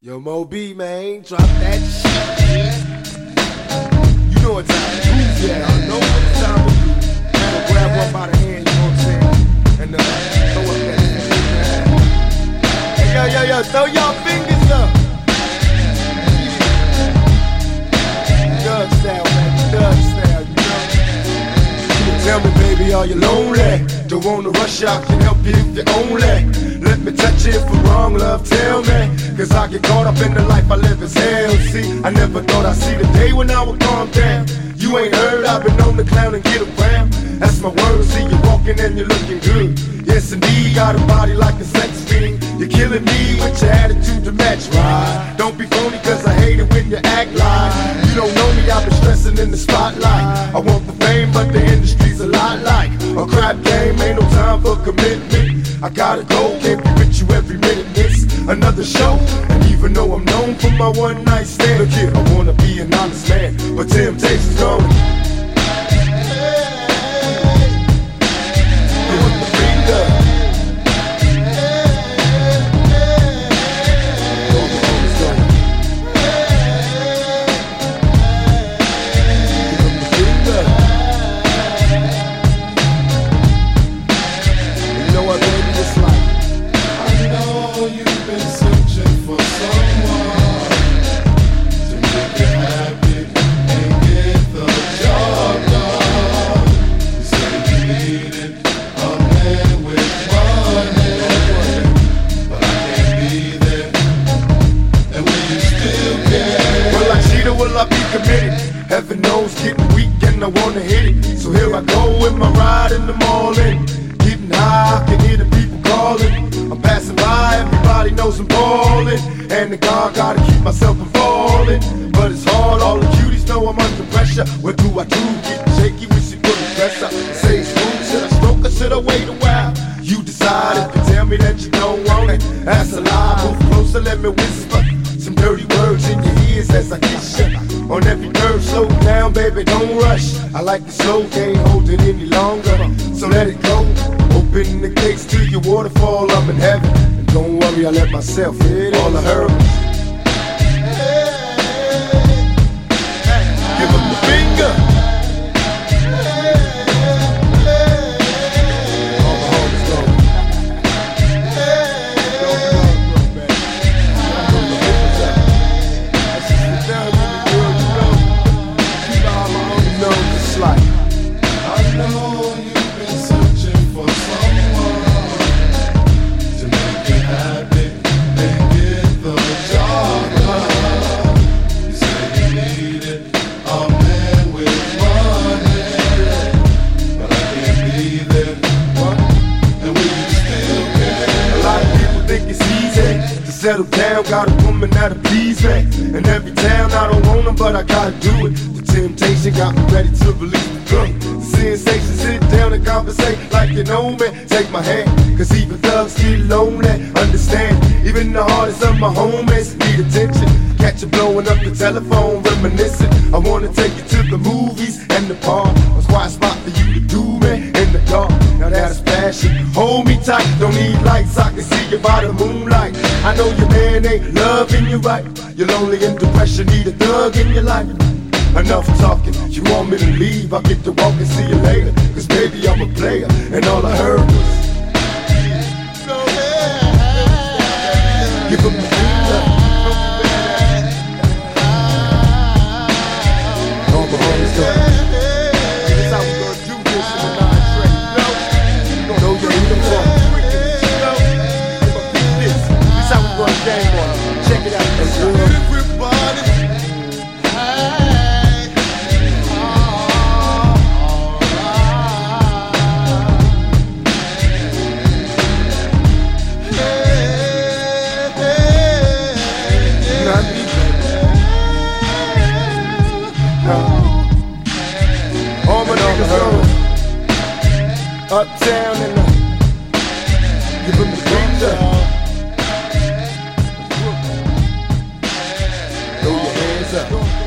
Yo, Mo B, man, drop that shit. You know what time to do, yeah. I know what time to do. So grab one by the hand, you know what I'm saying? And throw up that shit. Hey, yo, throw y'all fingers up. Doug style, man, Doug style, you know? Tell me, baby, are you lonely? Don't wanna rush out, can help you if you only let me touch you for wrong, love, tell me. Cause I get caught up in the life I live as hell. See, I never thought I'd see the day when I would calm down. You ain't heard, I've been known to clown and get around. That's my word, see you walking and you're looking good. Yes indeed, got a body like a sex fiend. You're killing me with your attitude to match, right? Don't be phony cause I hate it when you act like you don't know me, I've been stressing in the spotlight. I want the fame but the industry's a lot like a crap game, ain't no time for commitment. I gotta go, can't be with you every minute, miss another show. And even though I'm known for my one night stand, look here, I wanna be an honest man, but temptation's gone. Will I be committed? Heaven knows getting weak and I wanna hit it. So here I go with my ride in the morning. Getting high, I can hear the people calling. I'm passing by, everybody knows I'm ballin'. And the God gotta keep myself from falling. But it's hard, all the cuties know I'm under pressure. What do I do? Getting shaky, wish you put a dress up. Say it's smooth, should I stroke or should I wait a while? You decide if you tell me that you don't want it. That's a lie, move closer, let me whisper some dirty words in your ears as I kiss you. On every curve, slow down, baby, don't rush. I like the slow, can't hold it any longer, so let it go. Open the gates to your waterfall, I'm in heaven. And don't worry, I let myself hit all I heard. Give them the finger. Settle down, got a woman that'll please me. In every town, I don't want them, but I gotta do it. The temptation got me ready to release the gun. The sensation, sit down and conversate like you know me. Take my hand, cause even thugs get lonely. Understand, even the hardest of my homies need attention. Catch you blowing up the telephone, reminiscing. I wanna take you to the movies and the park. A quiet spot for you to do me in the dark. Now that's passion. Hold me tight, don't need lights, I can see you by the moonlight. I know your man ain't loving you right. You're lonely and depression, need a thug in your life. Enough talking, you want me to leave, I'll get to walk and see you later. Cause baby I'm a player, and all I heard was give him the finger. All the homies go. This how we gonna do this in the non-track. You know you need them for game on. Check it out. Everybody. All my niggas uptown and give them the finger. Throw your hands up.